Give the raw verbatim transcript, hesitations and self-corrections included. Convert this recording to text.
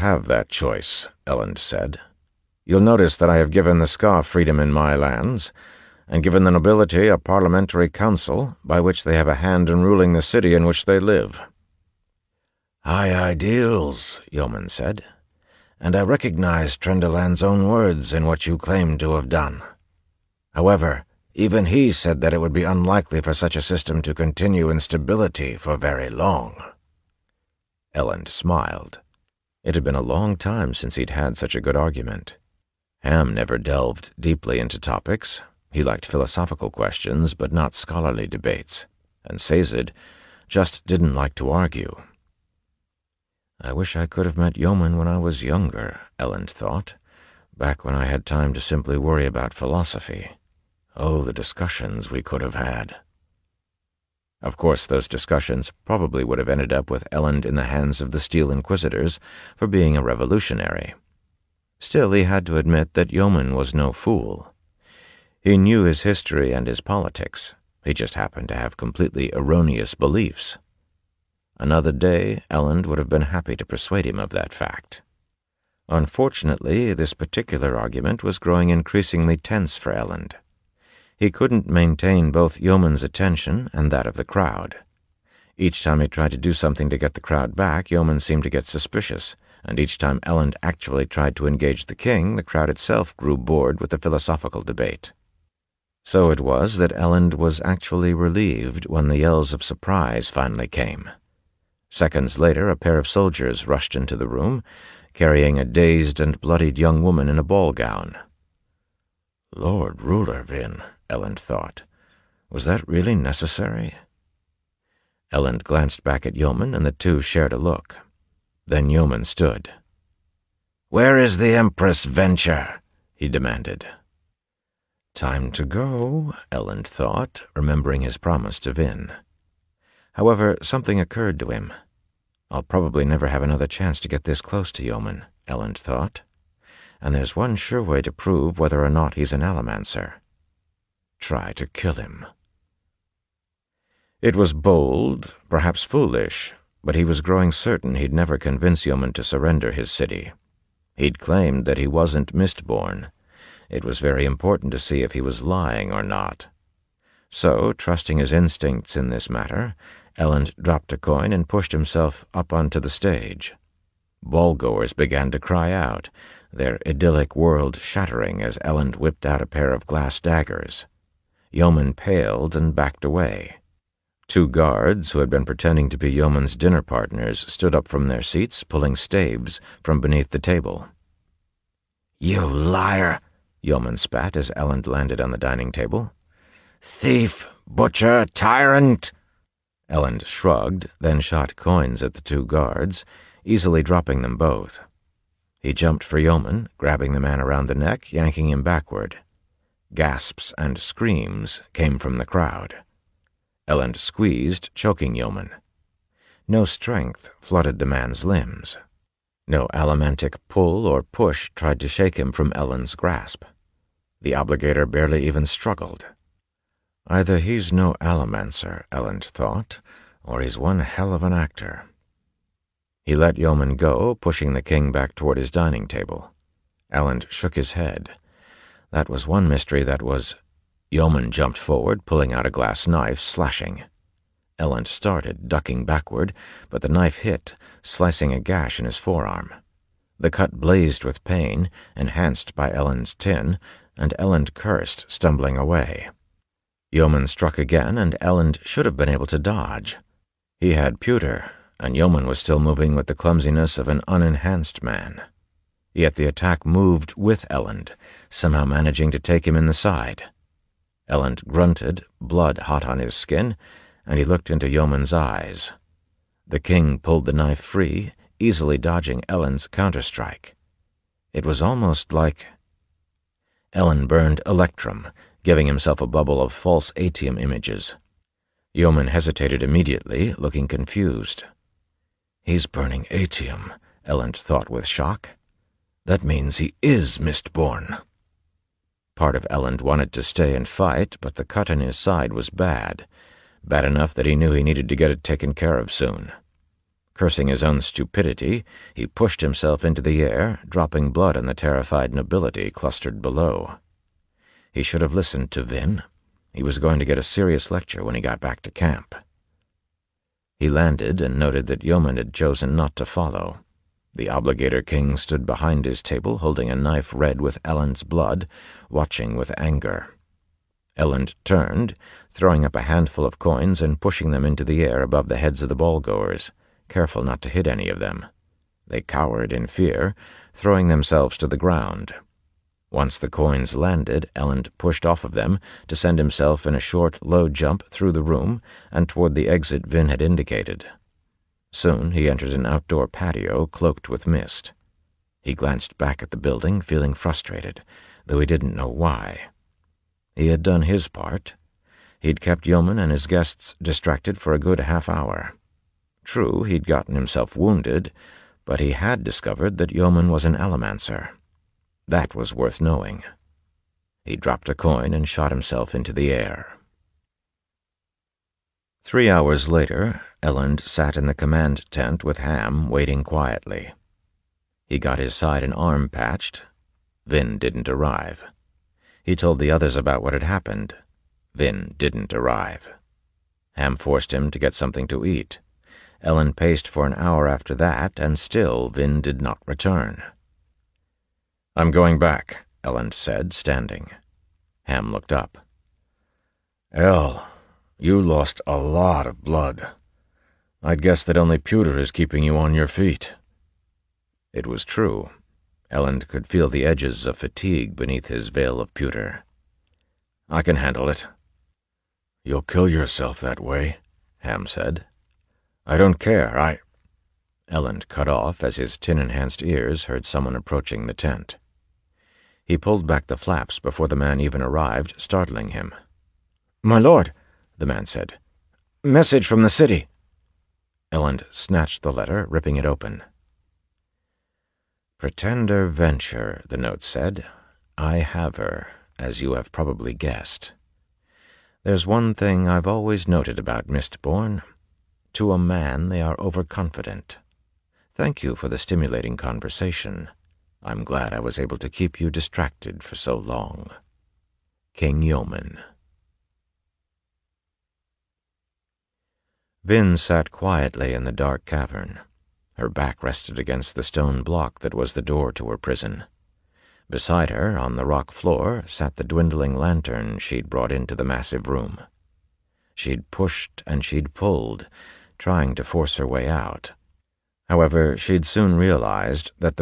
have that choice, Elend said. You'll notice that I have given the Ska freedom in my lands, and given the nobility a parliamentary council by which they have a hand in ruling the city in which they live. High ideals, Yeoman said, and I recognize Trendeland's own words in what you claim to have done. However, even he said that it would be unlikely for such a system to continue in stability for very long. Elend smiled. It had been a long time since he'd had such a good argument. Ham never delved deeply into topics. He liked philosophical questions, but not scholarly debates, and Sazed just didn't like to argue. I wish I could have met Yeoman when I was younger, Elend thought, back when I had time to simply worry about philosophy. Oh, the discussions we could have had. Of course, those discussions probably would have ended up with Elend in the hands of the Steel Inquisitors for being a revolutionary. Still, he had to admit that Yeoman was no fool. He knew his history and his politics. He just happened to have completely erroneous beliefs. Another day, Elend would have been happy to persuade him of that fact. Unfortunately, this particular argument was growing increasingly tense for Elend. He couldn't maintain both Yeoman's attention and that of the crowd. Each time he tried to do something to get the crowd back, Yeoman seemed to get suspicious, and each time Elend actually tried to engage the king, the crowd itself grew bored with the philosophical debate. So it was that Elend was actually relieved when the yells of surprise finally came. Seconds later, a pair of soldiers rushed into the room, carrying a dazed and bloodied young woman in a ball gown. Lord Ruler, Vin, Elend thought. Was that really necessary? Elend glanced back at Yeoman, and the two shared a look. Then Yeoman stood. "Where is the Empress Venture?" he demanded. Time to go, Elend thought, remembering his promise to Vin. However, something occurred to him. I'll probably never have another chance to get this close to Yeoman, Elend thought. And there's one sure way to prove whether or not he's an Allomancer. Try to kill him. It was bold, perhaps foolish, but he was growing certain he'd never convince Yeoman to surrender his city. He'd claimed that he wasn't Mistborn. It was very important to see if he was lying or not. So, trusting his instincts in this matter, Elend dropped a coin and pushed himself up onto the stage. Ballgoers began to cry out, their idyllic world shattering as Elend whipped out a pair of glass daggers. Yeoman paled and backed away. Two guards, who had been pretending to be Yeoman's dinner partners, stood up from their seats, pulling staves from beneath the table. "You liar!" Yeoman spat as Elend landed on the dining table. "Thief! Butcher! Tyrant!" Elend shrugged, then shot coins at the two guards, easily dropping them both. He jumped for Yeoman, grabbing the man around the neck, yanking him backward. Gasps and screams came from the crowd. Elend squeezed, choking Yeoman. No strength flooded the man's limbs. No allomantic pull or push tried to shake him from Elend's grasp. The obligator barely even struggled. Either he's no Allomancer, Elend thought, or he's one hell of an actor. He let Yeoman go, pushing the king back toward his dining table. Elend shook his head. That was one mystery that was... Yeoman jumped forward, pulling out a glass knife, slashing. Elend started, ducking backward, but the knife hit, slicing a gash in his forearm. The cut blazed with pain, enhanced by Elend's tin, and Elend cursed, stumbling away. Yeoman struck again, and Elend should have been able to dodge. He had pewter, and Yeoman was still moving with the clumsiness of an unenhanced man. Yet the attack moved with Elend, somehow managing to take him in the side. Elend grunted, blood hot on his skin, and he looked into Yeoman's eyes. The king pulled the knife free, easily dodging Elend's counterstrike. It was almost like... Elend burned Electrum, giving himself a bubble of false Atium images. Yeoman hesitated immediately, looking confused. He's burning Atium, Elend thought with shock. That means he is Mistborn. Part of Elend wanted to stay and fight, but the cut in his side was bad, bad enough that he knew he needed to get it taken care of soon. Cursing his own stupidity, he pushed himself into the air, dropping blood on the terrified nobility clustered below. He should have listened to Vin. He was going to get a serious lecture when he got back to camp. He landed and noted that Yeoman had chosen not to follow. The Obligator King stood behind his table, holding a knife red with Elend's blood, watching with anger. Elend turned, throwing up a handful of coins and pushing them into the air above the heads of the ball-goers, careful not to hit any of them. They cowered in fear, throwing themselves to the ground. Once the coins landed, Elend pushed off of them to send himself in a short, low jump through the room and toward the exit Vin had indicated. Soon he entered an outdoor patio cloaked with mist. He glanced back at the building, feeling frustrated, though he didn't know why. He had done his part. He'd kept Yeoman and his guests distracted for a good half hour. True, he'd gotten himself wounded, but he had discovered that Yeoman was an Allomancer. That was worth knowing. He dropped a coin and shot himself into the air. Three hours later, Elend sat in the command tent with Ham, waiting quietly. He got his side and arm patched. Vin didn't arrive. He told the others about what had happened. Vin didn't arrive. Ham forced him to get something to eat. Elend paced for an hour after that, and still Vin did not return. "I'm going back," Elend said, standing. Ham looked up. "El, you lost a lot of blood. I'd guess that only pewter is keeping you on your feet." It was true. Elend could feel the edges of fatigue beneath his veil of pewter. "I can handle it." "You'll kill yourself that way," Ham said. "I don't care, I—" Elend cut off as his tin-enhanced ears heard someone approaching the tent. He pulled back the flaps before the man even arrived, startling him. "My lord," the man said. "Message from the city." Elend snatched the letter, ripping it open. "Pretender Venture," the note said. "I have her, as you have probably guessed. There's one thing I've always noted about Mistborn. To a man they are overconfident. Thank you for the stimulating conversation. I'm glad I was able to keep you distracted for so long. King Yeoman." Vin sat quietly in the dark cavern. Her back rested against the stone block that was the door to her prison. Beside her, on the rock floor, sat the dwindling lantern she'd brought into the massive room. She'd pushed and she'd pulled, trying to force her way out. However, she'd soon realized that the